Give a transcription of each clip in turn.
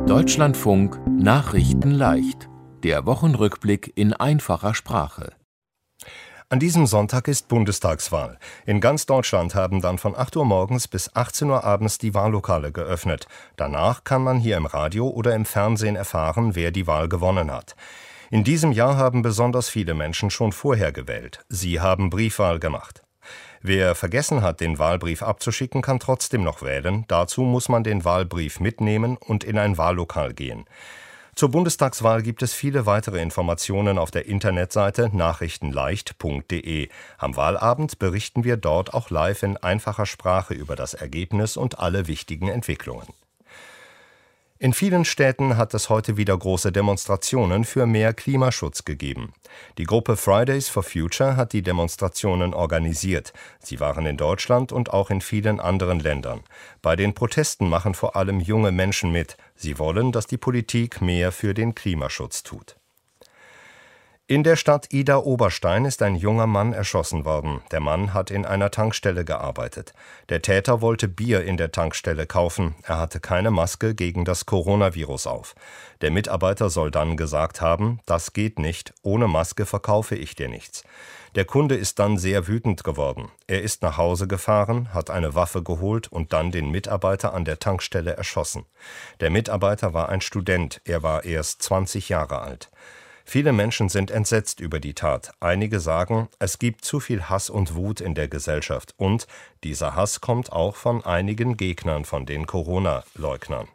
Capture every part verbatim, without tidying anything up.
Deutschlandfunk Nachrichten leicht. Der Wochenrückblick in einfacher Sprache. An diesem Sonntag ist Bundestagswahl. In ganz Deutschland haben dann von acht Uhr morgens bis achtzehn Uhr abends die Wahllokale geöffnet. Danach kann man hier im Radio oder im Fernsehen erfahren, wer die Wahl gewonnen hat. In diesem Jahr haben besonders viele Menschen schon vorher gewählt. Sie haben Briefwahl gemacht. Wer vergessen hat, den Wahlbrief abzuschicken, kann trotzdem noch wählen. Dazu muss man den Wahlbrief mitnehmen und in ein Wahllokal gehen. Zur Bundestagswahl gibt es viele weitere Informationen auf der Internetseite nachrichtenleicht punkt de. Am Wahlabend berichten wir dort auch live in einfacher Sprache über das Ergebnis und alle wichtigen Entwicklungen. In vielen Städten hat es heute wieder große Demonstrationen für mehr Klimaschutz gegeben. Die Gruppe Fridays for Future hat die Demonstrationen organisiert. Sie waren in Deutschland und auch in vielen anderen Ländern. Bei den Protesten machen vor allem junge Menschen mit. Sie wollen, dass die Politik mehr für den Klimaschutz tut. In der Stadt Idar-Oberstein ist ein junger Mann erschossen worden. Der Mann hat in einer Tankstelle gearbeitet. Der Täter wollte Bier in der Tankstelle kaufen. Er hatte keine Maske gegen das Coronavirus auf. Der Mitarbeiter soll dann gesagt haben, das geht nicht, ohne Maske verkaufe ich dir nichts. Der Kunde ist dann sehr wütend geworden. Er ist nach Hause gefahren, hat eine Waffe geholt und dann den Mitarbeiter an der Tankstelle erschossen. Der Mitarbeiter war ein Student, er war erst zwanzig Jahre alt. Viele Menschen sind entsetzt über die Tat. Einige sagen, es gibt zu viel Hass und Wut in der Gesellschaft und dieser Hass kommt auch von einigen Gegnern von den Corona-Leugnern.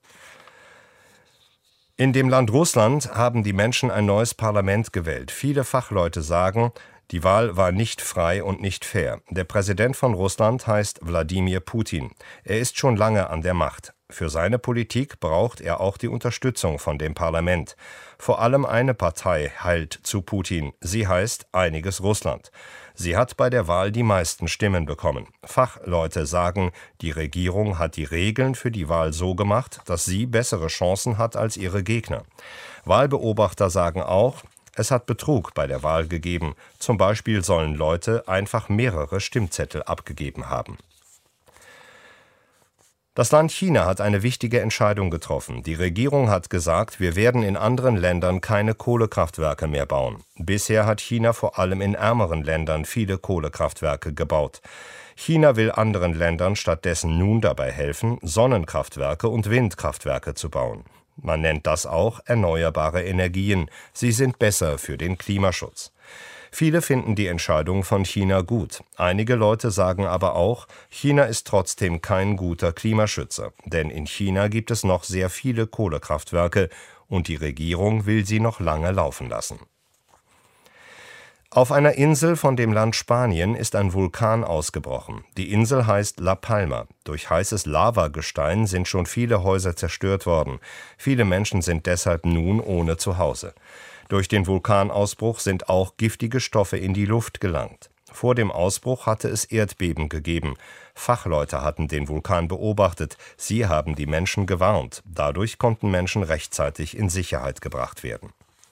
In dem Land Russland haben die Menschen ein neues Parlament gewählt. Viele Fachleute sagen, die Wahl war nicht frei und nicht fair. Der Präsident von Russland heißt Wladimir Putin. Er ist schon lange an der Macht. Für seine Politik braucht er auch die Unterstützung von dem Parlament. Vor allem eine Partei heilt zu Putin. Sie heißt Einiges Russland. Sie hat bei der Wahl die meisten Stimmen bekommen. Fachleute sagen, die Regierung hat die Regeln für die Wahl so gemacht, dass sie bessere Chancen hat als ihre Gegner. Wahlbeobachter sagen auch, es hat Betrug bei der Wahl gegeben. Zum Beispiel sollen Leute einfach mehrere Stimmzettel abgegeben haben. Das Land China hat eine wichtige Entscheidung getroffen. Die Regierung hat gesagt, wir werden in anderen Ländern keine Kohlekraftwerke mehr bauen. Bisher hat China vor allem in ärmeren Ländern viele Kohlekraftwerke gebaut. China will anderen Ländern stattdessen nun dabei helfen, Sonnenkraftwerke und Windkraftwerke zu bauen. Man nennt das auch erneuerbare Energien. Sie sind besser für den Klimaschutz. Viele finden die Entscheidung von China gut. Einige Leute sagen aber auch, China ist trotzdem kein guter Klimaschützer. Denn in China gibt es noch sehr viele Kohlekraftwerke und die Regierung will sie noch lange laufen lassen. Auf einer Insel von dem Land Spanien ist ein Vulkan ausgebrochen. Die Insel heißt La Palma. Durch heißes Lavagestein sind schon viele Häuser zerstört worden. Viele Menschen sind deshalb nun ohne Zuhause. Durch den Vulkanausbruch sind auch giftige Stoffe in die Luft gelangt. Vor dem Ausbruch hatte es Erdbeben gegeben. Fachleute hatten den Vulkan beobachtet. Sie haben die Menschen gewarnt. Dadurch konnten Menschen rechtzeitig in Sicherheit gebracht werden.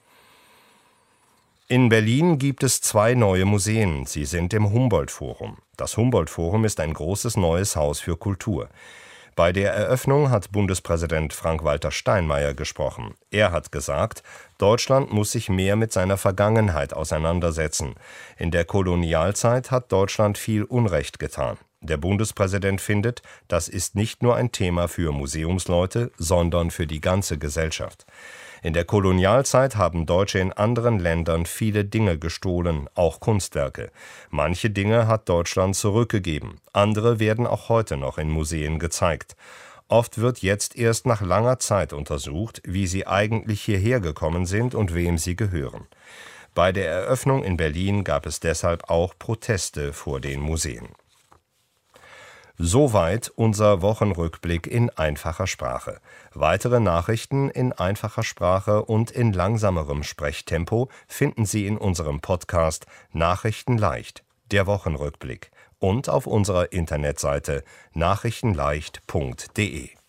In Berlin gibt es zwei neue Museen. Sie sind im Humboldt-Forum. Das Humboldt-Forum ist ein großes neues Haus für Kultur. Bei der Eröffnung hat Bundespräsident Frank-Walter Steinmeier gesprochen. Er hat gesagt, Deutschland muss sich mehr mit seiner Vergangenheit auseinandersetzen. In der Kolonialzeit hat Deutschland viel Unrecht getan. Der Bundespräsident findet, das ist nicht nur ein Thema für Museumsleute, sondern für die ganze Gesellschaft. In der Kolonialzeit haben Deutsche in anderen Ländern viele Dinge gestohlen, auch Kunstwerke. Manche Dinge hat Deutschland zurückgegeben, andere werden auch heute noch in Museen gezeigt. Oft wird jetzt erst nach langer Zeit untersucht, wie sie eigentlich hierher gekommen sind und wem sie gehören. Bei der Eröffnung in Berlin gab es deshalb auch Proteste vor den Museen. Soweit unser Wochenrückblick in einfacher Sprache. Weitere Nachrichten in einfacher Sprache und in langsamerem Sprechtempo finden Sie in unserem Podcast Nachrichten leicht, der Wochenrückblick und auf unserer Internetseite nachrichtenleicht punkt de.